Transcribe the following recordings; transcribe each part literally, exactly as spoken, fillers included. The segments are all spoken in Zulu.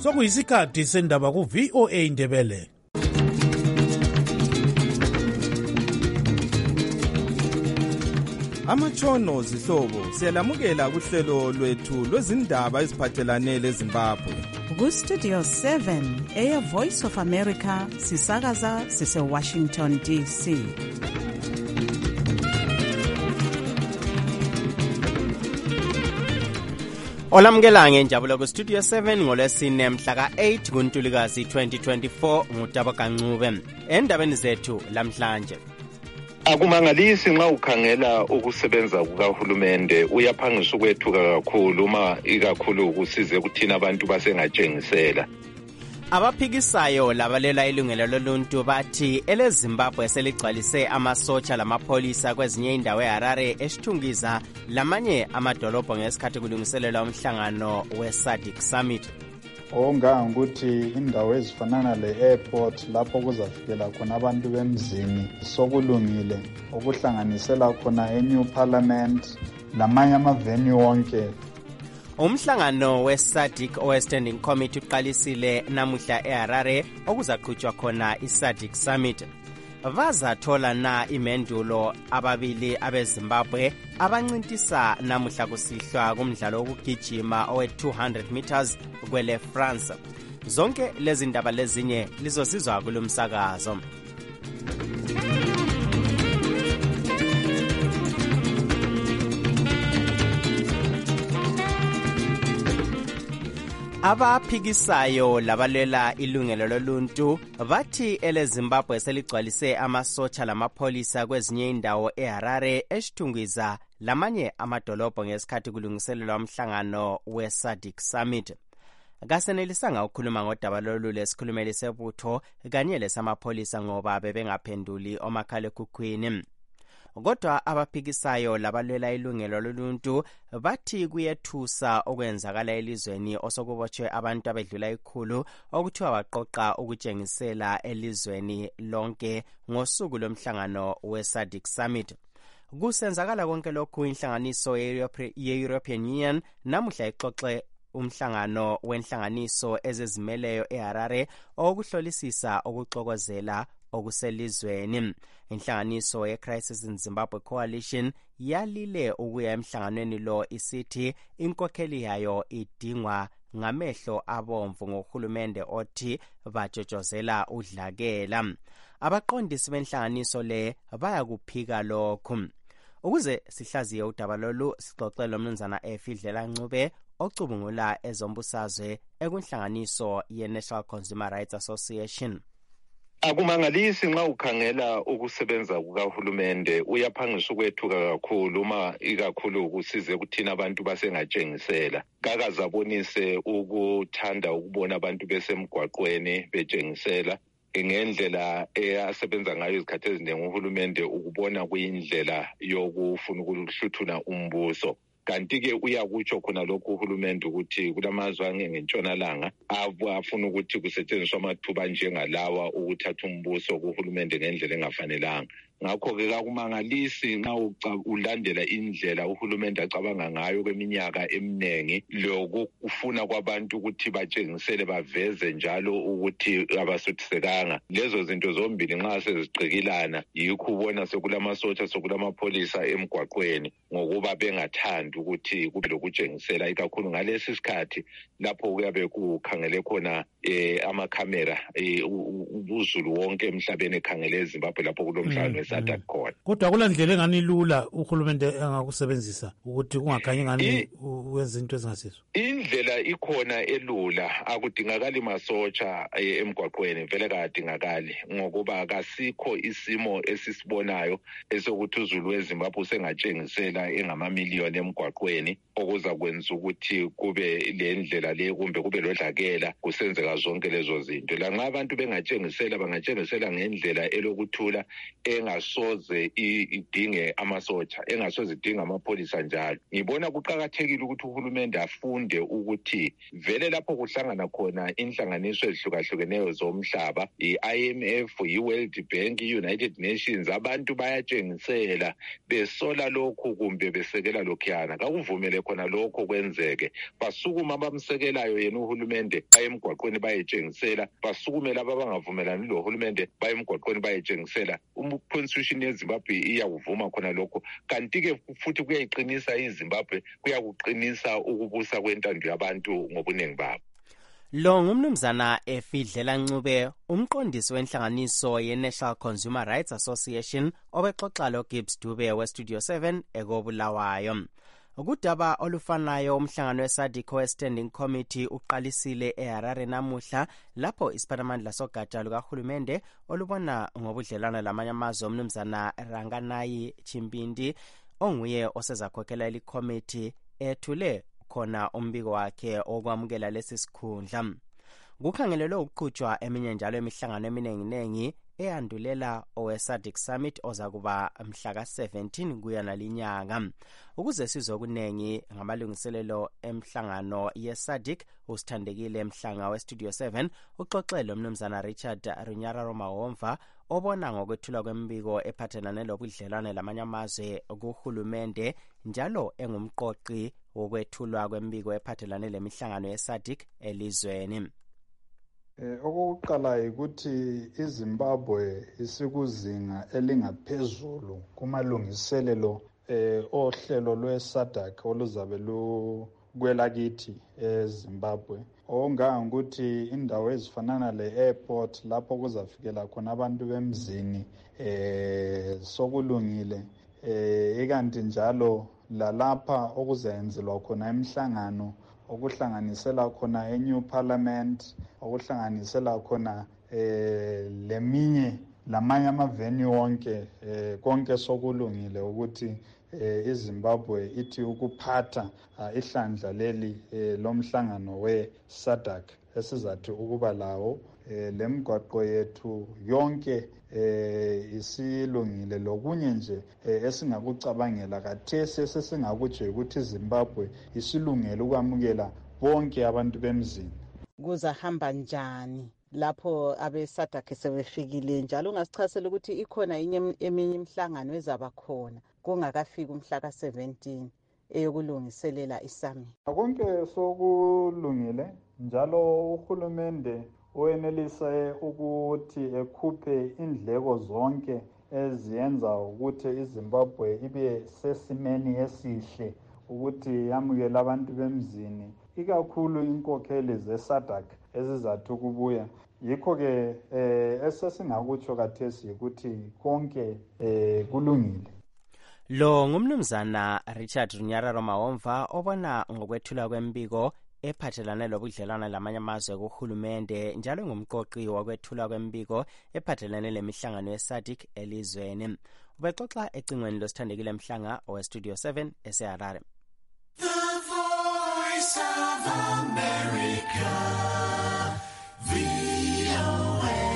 sokuyisikhathi sendaba ku-V O A Indebele. Amatshono zihlobo siyalamukela kuhlelo lwethu lwezindaba eziphathelane leZimbabwe. Ku-Studio seven, Air Voice of America, sisakaza sise-Washington D C. Olamukela ngenjabulo ku-Studio seven ngolwesine mhla ka-eight kuNtulikazi twenty twenty-four ngutabo kancube. Endabeni zethu lamhlanje. Akumangalisi nxa ukhangela ukusebenza kukahulumende uyaphangisa ukwethuka kakhulu uma ikakhulu ukusize kuthina abantu basengatshengisela. Abaphikisayo labalela ilungelo loluntu bathi eleZimbabwe seligcwalise amasotsha lamapholisa kwezinye indawo eHarare, eShithungiza lamanye amadolobho ngesikhathi kulungiselelwa umhlangano we-SADC Summit. Ongangukuthi indawo ezifanana le-airport lapho kuzafikela khona abantu bemzini sokulungile okuhlanganisela khona e-New Parliament lamanye amavenue wonke. Umhlangano we-SADC owe-Standing Committee uqalisile namuhla eHarare okuzaqhutshwa khona i-SADC Summit. Bazathola na imendulo ababili abeZimbabwe abancintisa namuhla kusihlwa kumdlalo wokugijima owe-two hundred meters kwele France. Zonke lezi ndaba lezinye lizosizwa kulomsakazo. Abaphikisayo labalela ilungelo loluntu bathi eleZimbabwe seligcwalise amasotsha lamapholisa kwezinye indawo eHarare, eShithungiza lamanye amadolobho ngesikhathi kulungiselelwa umhlangano we-SADC Summit. Kasenelisanga ukukhuluma ngodaba lolu lesikhulumeli sebutho kanye lesamapholisa ngoba bebengaphenduli omakhalekhukhwini. Kodwa abaphikisayo labalela ilungelo loluntu bathi kuyethusa okwenzakala elizweni osokubotshwe abantu abedlula ikhulu okuthiwa baqoqa ukutshengisela elizweni lonke ngosuku lomhlangano we-SADC Summit. Kusenzakala konke lokhu inhlanganiso ye-European Union namuhla ixoxe umhlangano wenhlanganiso ezizimeleyo eHarare okuhlolisisa ukuxokozela okuselizweni. Inhlanganiso ye-Crisis in Zimbabwe Coalition yalile ukuya emhlanganweni lo isithi inkokheli yayo idingwa ngamehlo abomvu ngohulumende othi bajojozela udlakela. Abaqondisi benhlanganiso le bayakuphika lokhu. Ukuze sihlaziye udaba lolu sixoxe lomnumzana eFidlela Ncube ocubungula ezombusazwe ekunhlanganiso ye-National Consumer Rights Association. Akumangalisi nxa ukhangela ukusebenza kukahulumende uyaphangisa ukwethuka kakhulu uma ikakhulu ukusize kuthina abantu basengatshengisela. Kakazabonise ukuthanda ukubona abantu besemgwaqweni betshengisela ngendlela eyasebenza ngayo izikhathi eziningi uhulumende ukubona kuyindlela yokufuna ukuhluthuna umbuso. Kanti-ke uyakutsho khona lokhu uhulumende ukuthi kulamazwe angentshonalanga afuna ukuthi kusetshenziswa amathuba njengalawa ukuthatha umbuso kuhulumende ngendlela engafanelanga. Ngakho-ke kakumangalisi nxa ulandela indlela uhulumende acabanga ngayo kweminyaka eminingi lokufuna kwabantu ukuthi batshengisele baveze njalo ukuthi abasuthisekanga. Lezo zinto zombili nxa seziqikilana yikho ubona sekulamasotsha sekulamapholisa emgwaqweni ngokuba bengathandi ukuthi kube lokutshengisela ikakhulu ngalesi sikhathi lapho kuyabe kukhangele khona eh, amakhamera eh, uzulu wonke emhlabeni ekhangele eZimbabwe lapho kulomhlangano weSADC khona. Kodwa kulandlela engani lula uhulumende engakusebenzisa ukuthi kungakhanyi ngani wenza into ezingasizo. Indlela ikhona elula akudingakali masotsha eh, emgwaqweni vele kadingakali ngokuba akasikho isimo esisibonayo esokuthi uzulu weZimbabwe usengatshengisela engamamiliyoni emgwaqweni okuza kwenza ukuthi kube le ndlela le kumbe kube lodlakela kusenzeka zonke lezo zinto. La nxa abantu bengatshengisela bangatshengisela ngendlela elokuthula enga engasoze idinge amasotsha, engasoze idinge amapholisa njalo. Ngibona kuqakathekile ukuthi uhulumende afunde ukuthi vele lapho kuhlangana khona inhlanganiso ezihlukahlukeneyo zomhlaba, i-I M F, i-World Bank, i-United Nations, abantu bayatshengisela besola lokhu kumbe besekela lokhuyana. Kakuvumele khona lokho kwenzeke. Basukuma abamsekelayo yena uhulumende baye emgwaqweni bayetshengisela, basukumela ababangavumelani lo hulumende baye emgwaqweni bayetshengisela. Constitution yeZimbabwe iyakuvuma khona lokho, kanti-ke futhi kuyayiqinisa iZimbabwe, kuyakuqinisa ukubusa kwentando yabantu ngobuningi babo. Lo ngumnumzana Efidlela Ncube, umqondisi wenhlanganiso ye-National Consumer Rights Association, obexoxa lo Gibbs Dube we-Studio seven ekobulawayo. Ukudaba olufanayo umhlangano we-SADC we-Standing Committee uqalisile eHarare namuhla, lapho isiphathimandla sogatsha lukahulumende olubona ngobudlelwano lamanye amazwe umnumzana Ranganayi Chimpindi onguye osezakhokhela ili-committee ethule khona umbiko wakhe okwamukela lesi sikhundla. Kukhangelelwe ukuqhutshwa eminye njalo emihlangano eminenginengi eyandulela owe-SADC Summit ozakuba mhla ka seventeen kuya nalinyanga. Ukuze sizwe okunengi ngamalungiselelo emhlangano ye-SADC, usithandekile Mhlanga we-Studio seven uxoxele umnumzana Richard Runyararo Mahomva obona ngokwethulwa kwembiko ephathelane lobudlelwane lamanye amazwe kuhulumende, njalo engumqoqi wokwethulwa kwembiko ephathelane lemihlangano ye-SADC elizweni. Eh, okokuqala ukuthi iZimbabwe isikuzinga elingaphezulu kumalungiselelo eh ohlelo lwe-SADC oluzabe lukwela kithi eZimbabwe. Onganga ukuthi indawo ezifanana le-airport lapho kuzafikela khona abantu bemzini eh sokulungile, eh ikanti njalo lalapha okuzenzelwa khona imihlangano okuhlanganisela khona e-New Parliament, okuhlanganisela khona eh leminye lamanye amaveni wonke, eh konke sokulungile ukuthi eh iZimbabwe ithi ukuphatha uh, ihlandla leli eh, lomhlangano we-SADC esizathi ukuba lawo. Eh, lemigwaqo yethu yonke eh isilungile, lokunye nje eh, esingakucabangela kathesi sesingakutsho ukuthi iZimbabwe isilungele ukwamukela bonke abantu bemzini. Kuzahamba njani lapho abe-SADC sebefikile, njalo ungasichasela ukuthi ikhona inye eminye imihlangano ezaba khona kungakafika umhla ka seventeen eyokulungiselela isami? Konke sokulungile, njalo uhulumende uyenelise ukuthi ekhuphe indleko zonke eziyenza ukuthi iZimbabwe ibe sesimeni esihle ukuthi yamukele abantu bemzini, ikakhulu inkokheli ze-SADC ezizathi ukubuya. Yikho-ke eh, esesingakutsho kathesi ukuthi konke eh, kulungile. Lo ngumnumzana Richard Runyararo Mahomva obona ngokwethula kwembiko ephathelane lobudlelwane lamanye amazwe kuhulumende, njalo ngumqoqi wokwethula kwembiko ephathelane lemihlangano ye-SADC elizweni. Ubexoxa ecingweni losithandekile Mhlanga owe-Studio seven eseHarare. The Voice of America, V O A.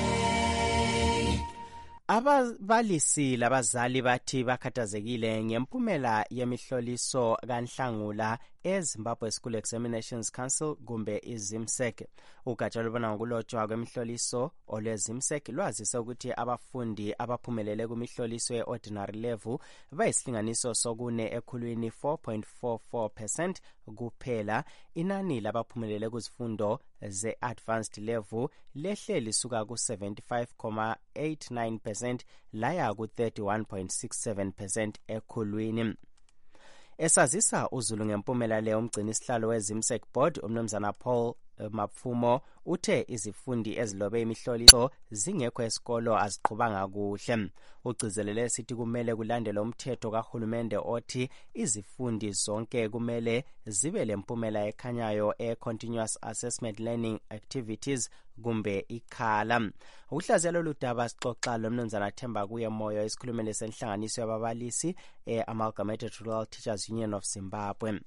Ababalisi labazali bathi bakhathazekile ngempumela yemihloliso kaNhlangula eZimbabwe School Examinations Council kumbe iZIMSEC. Ugatsha lubona ngokulotshwa kwemihloliso olweZIMSEC lwazise ukuthi abafundi abaphumelele kumihloliso ye-ordinary level bayisilinganiso sokune ekhulwini four point four four percent kuphela. Inani labaphumelele kuzifundo ze-advanced level lehle lisuka ku seventy-five point eight nine percent laya ku thirty-one point six seven percent ekhulwini. Esazisa uZulu ngempumela le umgcini isihlalo weZIMSEC board umnumzana Paul Mapfumo uthe izifundi ezilobe imihloliso zingekho esikolo aziqhubanga kuhle. Ugcizelele sithi kumele kulandele umthetho kahulumende othi izifundi zonke kumele zibe lempumela ekhanyayo e-continuous assessment learning activities kumbe ikhala. Ukuhlaziyalo ludaba sixoxa lomnumzana Themba kuye moyo isikhulumeli senhlanganiso yababalisi e-Amalgamated Rural Teachers Union of Zimbabwe.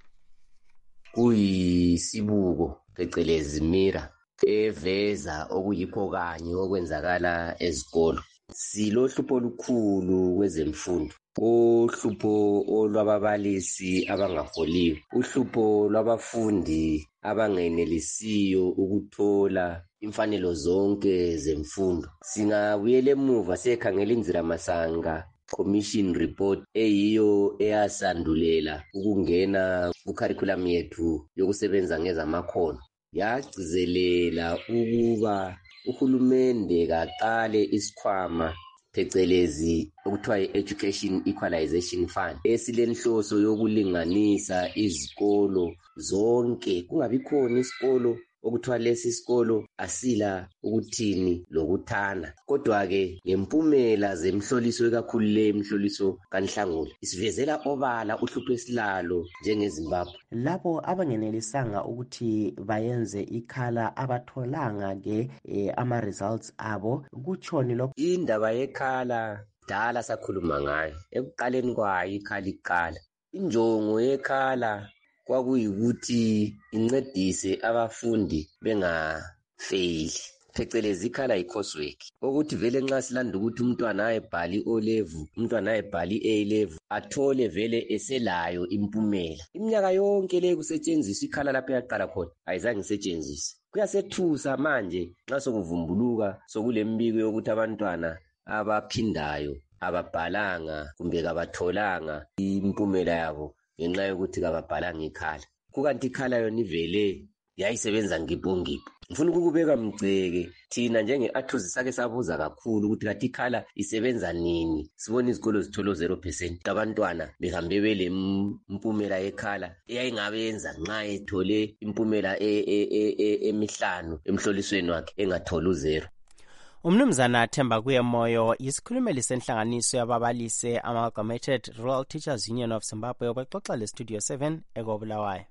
Kuyisibuko phecelezi mira eveza okuyikho kanye okwenzakala ezikolo. silohlupho olukhulu kwezemfundo, uhlupho olwababalisi abangaholiyo, uhlupho lwabafundi abangenelisiyo ukuthola imfanelo zonke zemfundo. Singabuyela emuva siyekhangela inziramasanga commission report eyiyo eyasandulela ukungena kucurriculum yethu yokusebenza ngezamakhono, yagcizelela ukuba uhulumende kaqale isikhwama phecelezi okuthiwa yi-Education Equalization Fund esilenhloso yokulinganisa izikolo zonke, kungabi khona isikolo okuthiwa lesi isikolo asila ukuthini lokuthana. Kodwa-ke ngempumela zemhloliso ekakhulu le imhloliso kaNhlangula isivezela obala uhlupho esilalo njengeZimbabwe. Labo abangenelisanga ukuthi bayenze ikhala abatholanga-ke eh, ama-results abo, kutshoni lokho? Indaba yekhala dala sakhuluma ngayo, ekuqaleni kwayo ikhala iqala. Injongo yekhala kwakuyikuthi incedise abafundi bengafeyili, phecelezi ikhala yi-coursework, ukuthi vele nxa silanda ukuthi umntwana ayebhala i-O level, umntwana ayebhala i-A level, athole vele eselayo impumela. Iminyaka yonke le kusetshenziswa ikhala lapho yaqala khona ayizange isetshenziswe. Kuyasethusa manje nxa sokuvumbuluka sokulembiko yokuthi abantwana abaphindayo ababhalanga kumbe kabatholanga impumela yabo ngenxa yokuthi kababhalanga ikhala. Kukanti ikhala yona ivele yayisebenza ngibhongibho. Ngifuna ukukubeka mgceke thina njenge-Athosi sake sabuza kakhulu ukuthi kathi ikhala isebenza nini. Sibona izikolo zithola zero percent abantwana behambe bele impumela yekhala eyayingabenza nxa ethole impumela emihlanu emhlolisweni wakhe engathola uzero. Umnumzana Themba Kuyemoyo yisikhulumeli senhlanganiso yababalisi Amalgamated Rural Teachers Union of Zimbabwe obaxoxa le Studio seven eKobulawayo.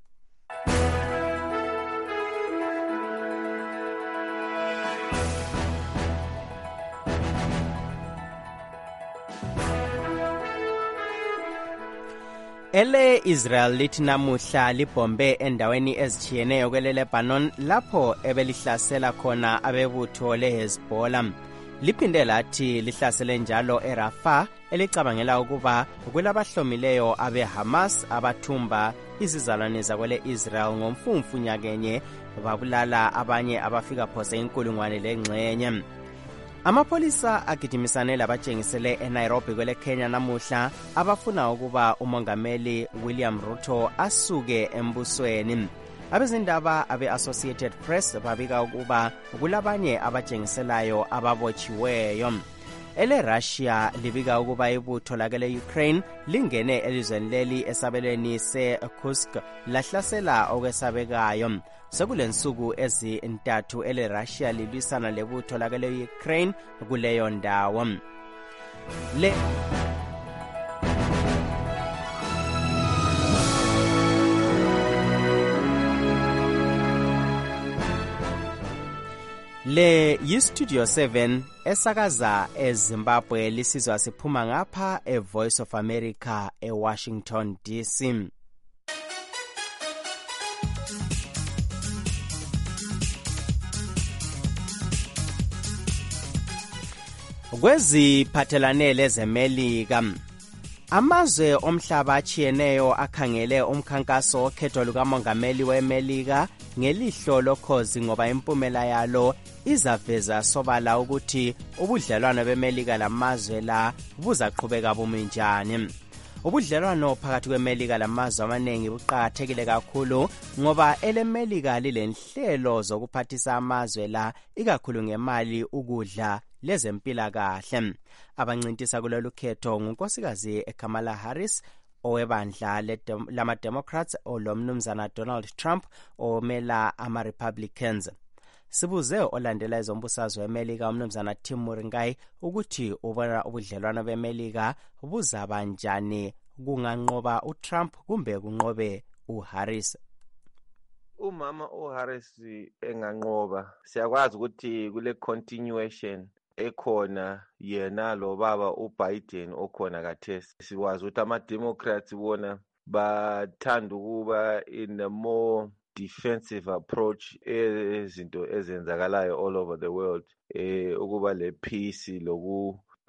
Ele Israel lithi namuhla libombe endaweni ezitshiyeneyo kwele Lebanon lapho ebelihlasela khona abebutho leHezbollah. Liphinde lathi lihlasele njalo eRafah elicabangela ukuba kulabahlomileyo abeHamas abathumba izizalwane zakwele Israel ngomfumfu nyakenye babulala abanye abafika phose inkulungwane lengxenye. Amapholisa agijimisane labatshengisele eNairobi kwele Kenya namuhla abafuna ukuba umongameli William Ruto asuke embusweni. Abezindaba abe-Associated Press babika ukuba kulabanye abatshengiselayo ababotshiweyo. Ele Russia libika ukuba ibutho lakele Ukraine lingene elizweni leli esabelweni se-Kursk lahlasela okwesabekayo. Sekulensuku ezintathu ele Russia lilwisana lebutho lakele Ukraine kuleyo ndawo. Le Le yi-Studio seven esakaza eZimbabwe lisizwa siphuma ngapha eVoice of America eWashington D C. Kweziphathelane lezemelika, amazwe omhlaba achiyeneyo akhangele umkhankaso okhetho lukamongameli weMelika ngelihlo lokhozi ngoba impumela yalo izaveza sobala ukuthi ubudlelwano beMelika lamazwe la buzaqhubeka bumi njani. Ubudlelwano phakathi kweMelika lamazwe amaningi buqakathekile kakhulu ngoba eleMelika lilenhlelo zokuphathisa amazwe la ikakhulu ngemali, ukudla lezempilakahle. Abancintisa kulolu khetho ngunkosikazi Kamala Harris owebandla lama-Democrats olomnumzana Donald Trump omela ama-Republicans. Sibuze olandela ezombusazwe weMelika umnumzana Tim Muringai ukuthi ubona ubudlelwano beMelika buzaba njani, kunganqoba uTrump kumbe kunqobe uHarris. Umama uHarris enganqoba, siyakwazi ukuthi kule continuation ekhona yena lo baba uBiden okhona kathesi. Sikwazi ukuthi ama-Democrats bona bathanda ukuba in a more defensive approach ezinto ezenzakalayo all over the world, eh ukuba le peace loku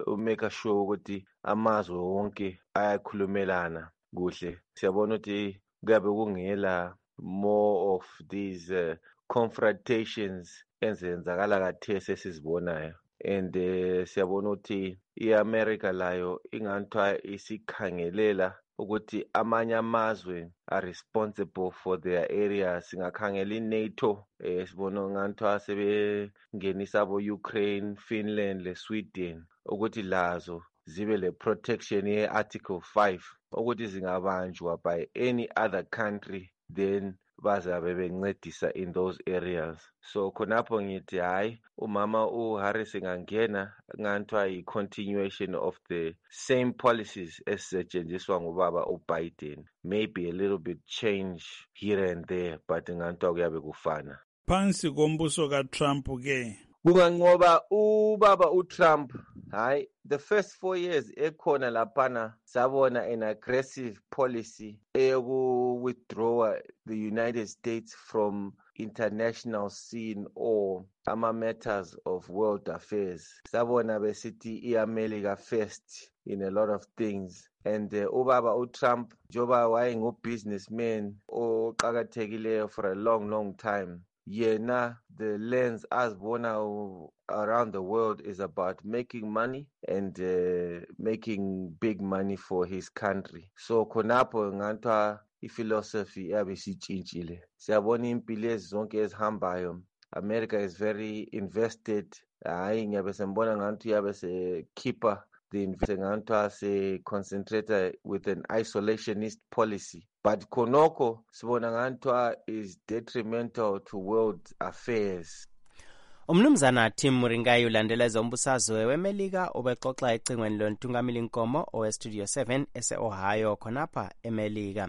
umake sure ukuthi amazwe wonke ayakhulumelana kuhle. Siyabona ukuthi kuyabe kungela more of these uh, confrontations ezenzakala kathesi esizibonayo. And uh, siyabona ukuthi iAmerica layo inganthiwa isikhangelela ukuthi amanye amazwe are responsible for their areas. Singakhangela iNATO, eh, sibona nganthiwa sebengenisa bo-Ukraine, Finland leSweden ukuthi lazo zibe le protection ye-Article five ukuthi zingabanjwa by any other country, then bazabe bencedisa in those areas. So khonapho ngithi hayi umama uHarris ngangena nganthiwa i-continuation of the same policies esetshenziswa ngubaba uBiden, maybe a little bit change here and there, but nganthiwa kuyabe kufana. Phansi kombuso kaTrump ke kunganqoba ubaba uTrump, hayi the first four years ekhona laphana sabona an aggressive policy eyoku withdraw the United States from international scene or ama matters of world affairs. Sabona besithi iAmerica first in a lot of things. And uh, ubaba uTrump njoba wayengu businessman oqhakathekileyo for a long long time, yena the lens azibona around the world is about making money and uh, making big money for his country. So khonapho nganthiwa iphilosophy yabe isitshintshile. Siyabona impilo ezonke ezihambayo, America is very invested. Hayi ngiyabe sembona ngathi yabe se keeper the investment nganthiwa se concentrate with an isolationist policy. But khonoko sibona nganthiwa is detrimental to world affairs. Umnumzana Tim Muringayi ulandela ezombusazwe weMelika ubexoxa ecingweni lontungameli inkomo owe Studio seven ese Ohio khonapha eMelika.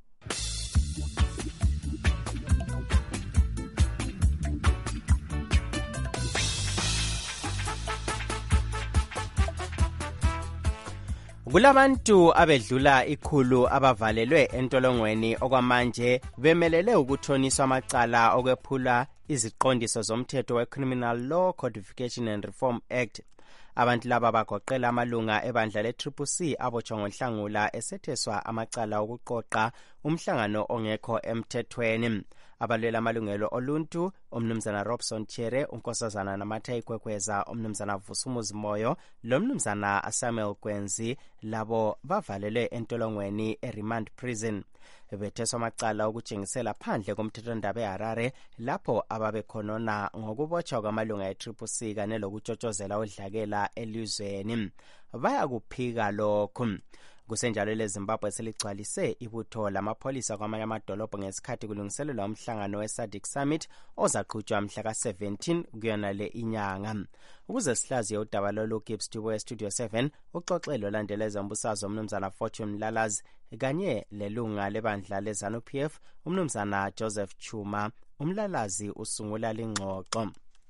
Kulabantu abedlula ikhulu abavalelwe entolongweni okwamanje bemelele ukuthoniswa amacala okwephula iziqondiso zomthetho we-Criminal Law Codification and Reform Act. Abantu laba bagoqela amalunga ebandla le-Triple C abotshwa ngoNhlangula esetheswa amacala okuqoqa umhlangano ongekho emthethweni. Abalwela amalungelo oluntu, umnumzana Robson Chere, unkosazana Namatha Ikwekweza, umnumzana Vusumuzi Moyo, lomnumzana Samuel Kwenzi, labo bavalelwe entolongweni eRemand Prison. Betheswa amacala okutshengisela phandle komthethondaba eHarare lapho ababekhonona ngokubotshwa kwamalunga e-Triple C kanye lokutshotshozela udlakela elizweni. Baya kuphika lokhu. Kusenjalo leZimbabwe seligcwalise ibutho lamapholisa kwamanye amadolobho ngesikhathi kulungiselelwa umhlangano we-SADC Summit ozaqhutshwa mhla ka seventeen kuyona le inyanga. Ukuze sihlaziye udaba lolu Gibbs Dubo Studio seven uxoxelo landela ezombusazwe umnumzana Fortune Lalazi kanye lelunga lebandla leZANU P F umnumzana Joseph Chuma. Umlalazi usungula lingxoxo.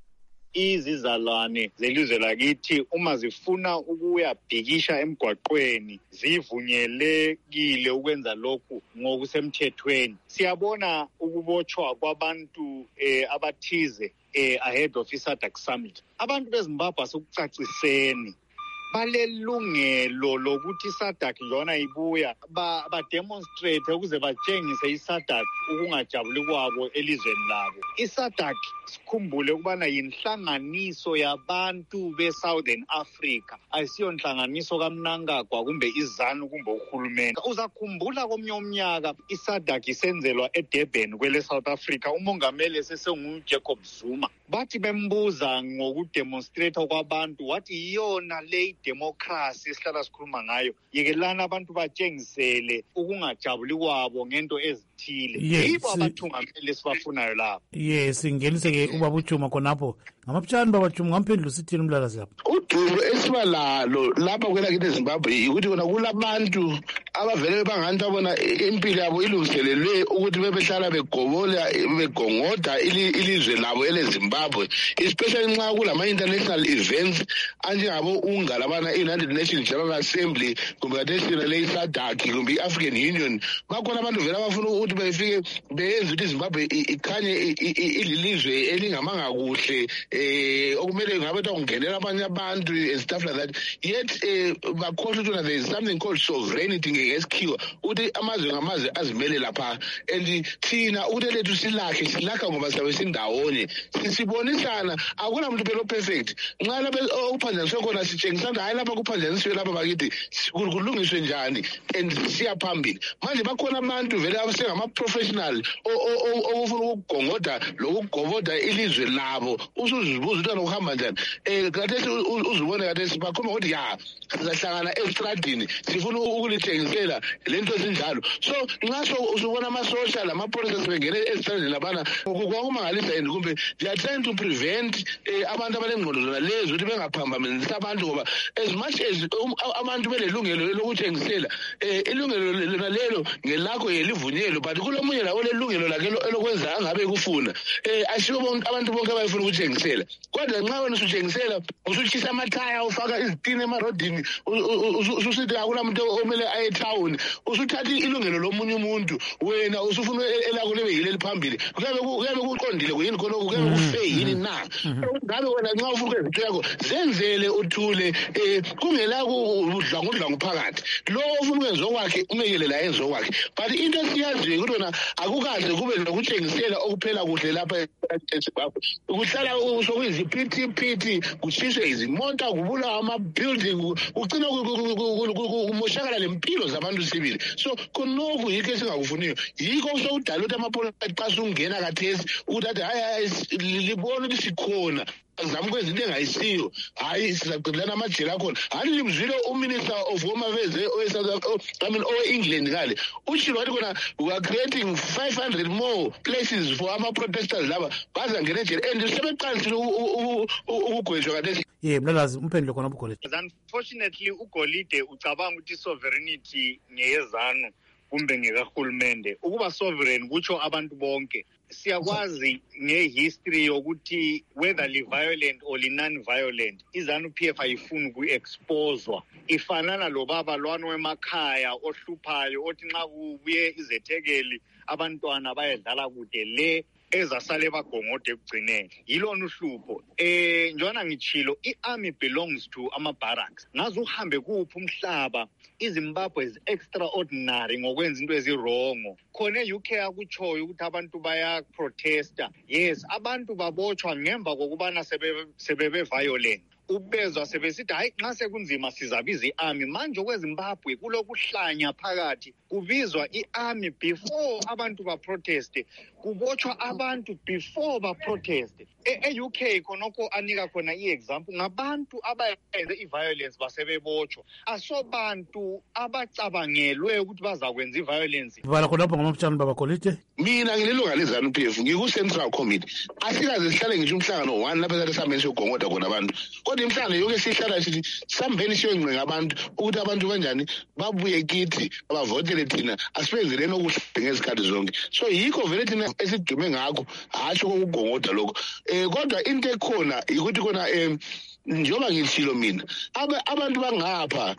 Izizalwane zelizwe lakithi uma zifuna ukuyabhikisha emgwaqweni zivunyelekile ukwenza lokhu ngokusemthethweni. Siyabona ukubotshwa kwabantu eh, abathize eh, ahead of SADC Summit. Abantu beZimbabwe asikucaciseni balelungelo lokuthi SADC yona ibuya ba, ba demonstrate ukuze batshengise iSADC ukungajabuli kwabo elizweni labo. iSADC sikhumbule ukubana yinhlanganiso yabantu beSouthern Africa, ayisiyo nhlanganiso kaMnangagwa kumbe iZANU kumbe uhulumeni. Uzakhumbula komnye umnyaka iSADC isenzelwa eDurban kwele South Africa, umongameli sesengu Jacob Zuma. Bathi bembuza ngokudemonstrate kwabantu wathi iyona le democracy sihlala sikhuluma ngayo, yekelana abantu batshengisele ukungajabuli kwabo ngento ezithile. Yibo abathungameli sibafunayo lapho. Yes, ngelise ke ubaba uJuma khonapho. Ngamapchani baba Juma ngamphendula sithini umlalazi lapho. Udumo esibalalo lapha kwela kithi eZimbabwe ukuthi kona kulabantu abavele banganti abona impilo yabo ilungiselelwe ukuthi bebehlala begobola begongoda ilizwe labo eleZimbabwe, especially nxa kulama international events anjengabo unga labana United Nations General Assembly kumbe national SADC kumbe African Union. Bakhona abantu vele abafuna ukuthi befike beyenze ukuthi iZimbabwe ikhanye ililizwe elingamanga kuhle eh okumele ngabe ungenela abanye abantu and stuff like that, yet bakhohlwa ukuthi there is something called sovereignty ngesikhiwa ukuthi amazwe ngamazwe azimele lapha, and thina ukuthi lethu silahle silakha ngoba sabe sindawonye sisibonisana. Akuna muntu phela perfect nxa lapha uphanjaniswe khona sitshengisana hayi lapha kuphanjaniswe lapha bakithi kulungiswe njani and siya phambili. Manje bakhona abantu vele abasengama professional ofuna ukugongoda lokugoboda ilizwe labo, usuzibuza ukuthi ukuhamba njani. Eh kade uzibone kade sibakhuluma ukuthi ya sizahlangana estradini sifuna ukulithengisela lento ezinjalo. So nxa so usubona ama social ama process bengene estradini labana kwakumangalisa and kumbe they are trying to prevent abantu abalengqondo zona lezo ukuthi bengaphambanisa abantu, ngoba as much as abantu belelungelo lokuthengisela ilungelo lona lelo ngelakho yelivunyelo, but kulomunye lawo lelungelo lakhe elokwenza angabe kufuna asibo abantu bonke abayifuna ukuthengisela. Kodwa nxa wena usuthengisela usuchisa amathaya ufaka izitini emarodini ususithi akula muntu omele aye town, usuthatha ilungelo lomunye umuntu wena usufuna elakho lebe yile liphambili. Kuyabe kuyabe kuqondile kuyini khona kuyabe kufe yini na? Ngabe wena nxa ufuna izinto yakho zenzele uthule kungela udlangudla ngophakathi. Lo ufuna ukwenza okwakhe umekele la enzo kwakhe. But into siyaziyo ukuthi wena akukaze kube nokuthengisela okuphela kuhle lapha eZimbabwe. Ukuhlala usokwizi P T P kuchiswe izimota kubula ama building ugcina kumoshakala lempilo zabantu sibili. So konoku yike esingakufuniyo yiko sokudala ukuthi amapolitiki xa sungena kathesi ukuthi athi hayi libona ukuthi sikhona zami kwezinto engayisiyo hayi sizaqedlana amajele akhona. Hayi limzwile uminister of home affairs I mean o England ngale utshilo wathi khona we are creating five hundred more places for ama protesters laba bazangena ejele and sebeqalisile ukugwetshwa kathesi. Yeah, mlalazi umphendule khona uGolide. Unfortunately uGolide ucabanga ukuthi sovereignty ngeyezanu kumbe ngekahulumende. Ukuba sovereign kutsho abantu bonke. Siyakwazi ngehistory yokuthi whether li violent or li non-violent izanu P F ayifuni ku-exposwa. Ifanana lo baba lwano emakhaya ohluphayo othi nxa kubuye izethekeli abantwana bayedlala kude le ezasale bagongode ekugcineni. Yilona uhlupho. Eh njona ngitshilo i-army belongs to ama-barracks. Ngaze uhambe kuphi umhlaba iZimbabwe is extraordinary ngokwenza into ezirongo. Khona e-U K akutshoyo ukuthi abantu baya protesta. Yes, abantu babotshwa ngemva kokubana sebebe sebebe violent. Ubezwa sebesithi hayi nxa sekunzima sizabiza i-army. Manje kweZimbabwe kulokuhlanya phakathi kubizwa i-army before abantu ba protest, kubotshwa abantu before ba protest. E-U K khonokho anika khona i-example ngabantu abayenze i-violence basebebotshwa, asobantu abacabangelwe ukuthi bazakwenza i-violence. Bala khonapho ngamaphushana baba Golide. Mina ngililunga lezanu P F ngiku Central Committee. Asikaze sihlale ngisho umhlangano one lapha sathi sambe siyogongoda khona abantu. Kodwa imhlangano yonke sihlala sithi sambeni siyongcenga abantu ukuthi abantu kanjani babuye kithi abavotele thina asibenzeleni okuhle ngezikhathi zonke. So yikho vele thina esidume ngakho hasho kokugongoda lokho. Eh kodwa into ekhona ukuthi khona em njoba ngitshilo mina abantu bangapha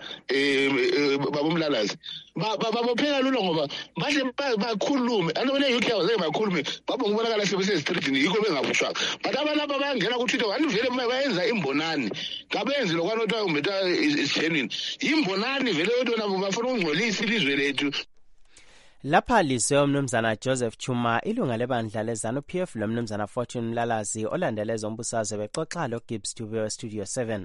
eh babomlalazi babopheka lula ngoba bahle bakhulume anobona U K awazeke bakhulume babo ngibonakala sebese streetini yikho bengabushwaka, but abantu bayangena ku Twitter wani vele bayenza imbonani ngabenzi lokwanotha umbetha isgenuine imbonani vele wetona bafuna ukungcolisa ilizwe lethu. Lapha lise umnumzana Joseph Chuma ilunga lebandla lezanu P F lo mnumzana Fortune Mlalazi olandeleza umbusazwe bexoxa lo Gibbs Studio Studio seven.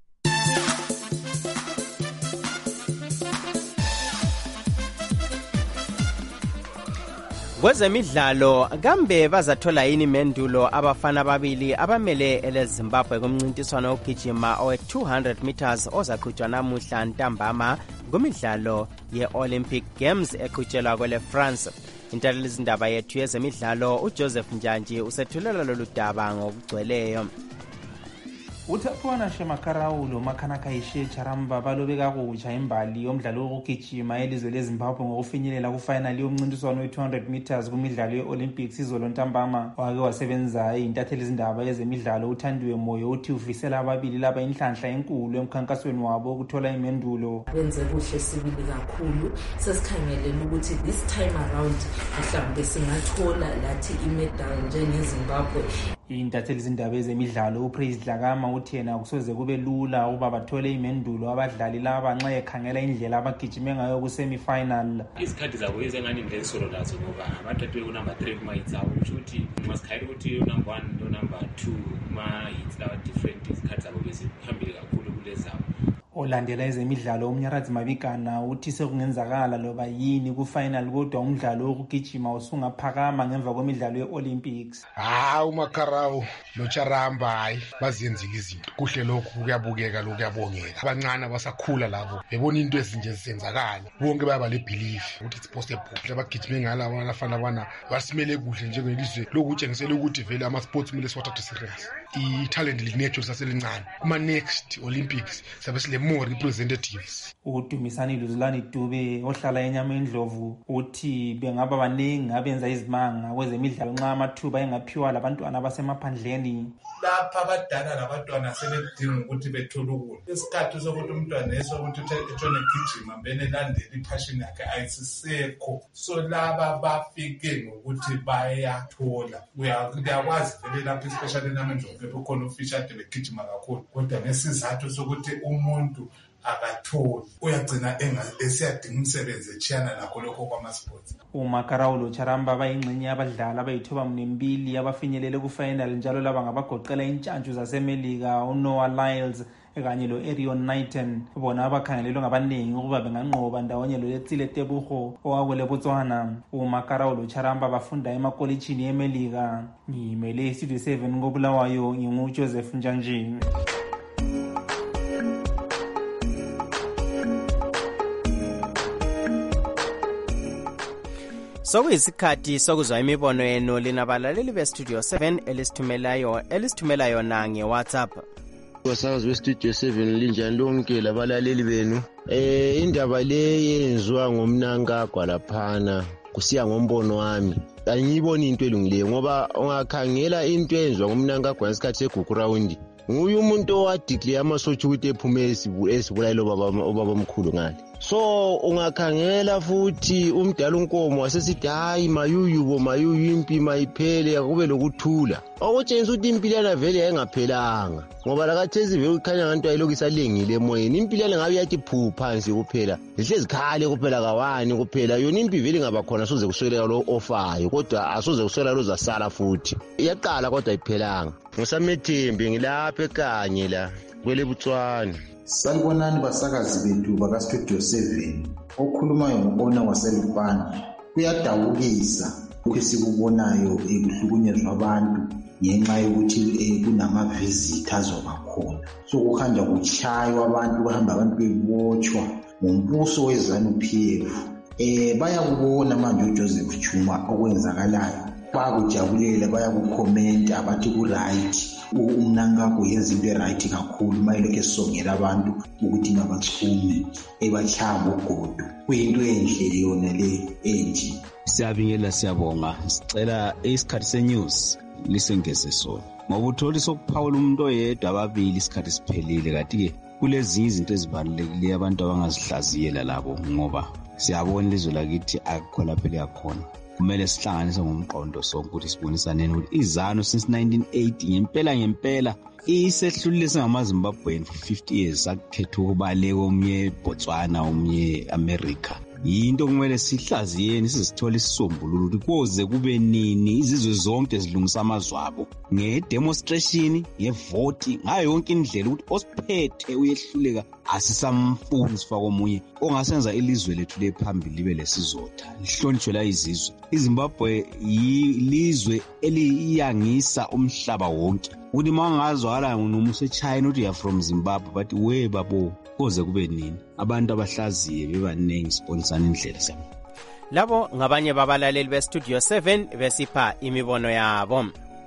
Kwezemidlalo kambe bazathola yini mendulo abafana ababili abamele eleZimbabwe kumncintiswano ogijima owe two hundred meters ozaqhutshwa namuhla ntambama kumidlalo ye-Olympic Games eqhutshelwa kwele France. Intatheli izindaba yethu yezemidlalo uJoseph Njanji usethulela lolu daba ngokugcweleyo. Uthathwana Shemakaraulo Makhanaka Ishe Charamba balobeka kutsha imbali yomdlalo wokugijima elizwe leZimbabwe ngokufinyelela kufinal yomncintiswano we-two hundred meters kumidlalo ye-Olympics izolo ntambama. Wake wasebenza intatheli izindaba yezemidlalo uThandiwe Moyo uthi ufisela ababili laba inhlanhla enkulu emkhankasweni wabo ukuthola imendulo. Benze kuhle sibili kakhulu sesikhangelele ukuthi this time around mhlawumbe singathola lathi imedal njengeZimbabwe. intatheli zindaba ezemidlalo uPraise Dlakama uthi yena kusoze kube lula ukuba bathole imendulo abadlali laba nxa ekhangela indlela abagijime ngayo ku-semi-final. Izikhathi zabo ezengani ndensolo lazo ngoba abathathiwe kunumber three kuma-hits abo kusho ukuthi masikhayela ukuthi unumber one nonumber two kuma-hits lawa different izikhathi zabo beziphambili kakhulu kulezabo. Olandela ezemidlalo uMnyaradzi Mabikana uthi sekungenzakala loba yini ku-final kodwa umdlalo wokugijima usungaphakama ngemva kwemidlalo ye-Olympics. Hayi uMakarau noCharamba hayi bazenzile izinto kuhle lokhu kuyabukeka lokhu kuyabongeka. Abancane abasakhula labo bebona into ezinje zisenzakala bonke bayaba le belief ukuthi it's possible abagijime ngalabo abafana bana basimele kuhle njengelizwe lokutshengisela ukuthi vele ama-sports kumele siwathathe serious. I-talent linecho saselincane kuma next Olympics sabe sile more representatives. uDumisani Luzilani Dube ohlala eNyamendlovu uthi bengaba baningi abenza izimanga kwezemidlalo nxa amathuba engaphiwa labantwana abasemaphandleni. Lapha abadala labantwana sebedinga ukuthi bethole ukudla. Isikhathi sokuthi umntwana esokuthi etshone gijima mbene landele iphashini yakhe ayisisekho. So laba bafike ngokuthi bayathola. Uyakwazi vele lapha especially eNyamendlovu bekhona official begijima kakhulu. Kodwa ngesizathu sokuthi umuntu akatholi uyagcina esiyadinga umsebenzi echiyana nakho lokho kwama-sports. uMakarau loCharamba bayingxenye yabadlali abayithoba mnembili abafinyelele ku-final njalo laba ngabagoqela intshantshu zasemelika uNoah Lyles kanye lo-Arion Knighton bona abakhangelelwe ngabaningi ukuba benganqoba ndawonye loLetsile Tebogo owakule Botswana. uMakarau loCharamba bafunda emakolitshini emelika. ngimele istudio seven koBulawayo nginguJoseph Njanjini. Sokuyisikhathi sokuzwa imibono yenu lina balaleli bestudio seven elisithumelayo elisithumela yona ngeWhatsApp. Wasakazi bestudio seven linjani lonke labalaleli benu. Eh indaba le yenziwa ngomnankagwa laphana kusiya ngombono wami. Angiyiboni into elungileyo ngoba ungakhangela into enziwa ngomnankagwa ngesikhathi segugu round. Nguye umuntu owadeclare amasotsha ukuthi ephume esibulayelo obaba omkhulu ngale. So ungakhangela futhi umdala unkomo wasesithi hayi mayuyubo mayuyu impi mayiphele akube lokuthula. Okutshengisa ukuthi impilana vele yayingaphelanga ngoba lakathezi vele ukhanya ngabantu ayilokhu isalengile emoyeni. Impilana ngabe yathi phu phansi kuphela zihlezi khale kuphela kawani kuphela yona impi vele ingaba khona soze kusweleka lo ofayo kodwa asoze kuswela lo zasala futhi. Iyaqala kodwa ayiphelanga. Ngosamethembe ngilapha ekanye la kwele Botswana. Sanibonani basakazi bethu bakastudio seven. Okhulumayo ngobona waselupani. Kuyadawukisa ukwisikubonayo ekuhlukunyezwa abantu ngenxa yokuthi kunama-visit azoba khona. So kuhanja kuchaywa abantu bahamba abantu bebotshwa ngombuso weZANU-P F. Eh bayakubona manje uJoseph Chuma okwenzakalayo. Bayakujabulela bayakukhomenta abathi ku-right. Umnankagwa yenza into right kakhulu mayelokhu esongela abantu ukuthi mabachume ebachaba ugodo. Kuyinto enhle yona le enje. Siyabingelela siyabonga sicela isikhathi senews lisengeze sona ngoba uthola sokuphawula umuntu oyedwa ababili isikhathi siphelile kanti ke kulezinye izinto ezibalulekile abantu abangazihlaziyela labo ngoba siyabona ilizwe lakithi akukho lapho liyakhona. Kumele sihlanganise ngomqondo sonke ukuthi sibonisane ukuthi iZANU since nineteen eighty ngempela ngempela isehlulile singamaZimbabwean for fifty years sakukhetha ukubaleka omnye Botswana omnye America. Yinto kumele sihlaziyeni sizithola isisombululo ukuthi koze kube nini izizwe zonke zilungisa amazwabo ngedemonstration ngevote ngayo yonke indlela ukuthi osiphethe uyehluleka asisamfuni sifaka omunye ongasenza ilizwe lethu lephambili libe lesizotha lihlonishwe la izizwe. iZimbabwe yilizwe eliyangisa umhlaba wonke ukuthi mangazwakala nomusa eChina uthi ya from Zimbabwe but we babo koze kube nini abantu abahlaziye bebaningi sponsorana indlela sami. Labo ngabanye babalaleli bestudio seven besipha imibono yabo.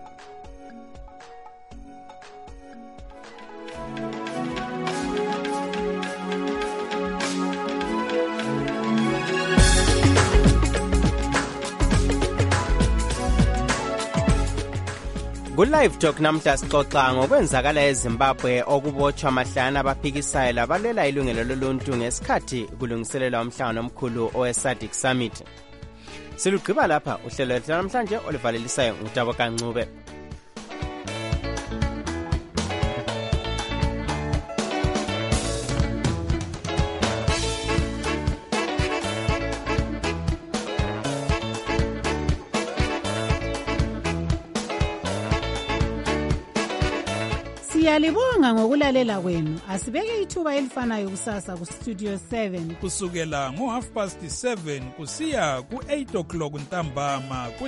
Ku-Live Talk namhla sixoxa ngokwenzakala eZimbabwe okubotshwa amahlanu abaphikisayo labalela ilungelo loluntu ngesikhathi kulungiselelwa umhlangano omkhulu owe-SADC Summit. Silugqiba lapha uhlelo lwethu namhlanje olivalelisayo nguTabo Kancube. Siyalibonga ngokulalela kwenu. Asibeke ithuba elifanayo kusasa ku Studio seven kusukela ngo half past seven kusiya ku eight o'clock ntambama.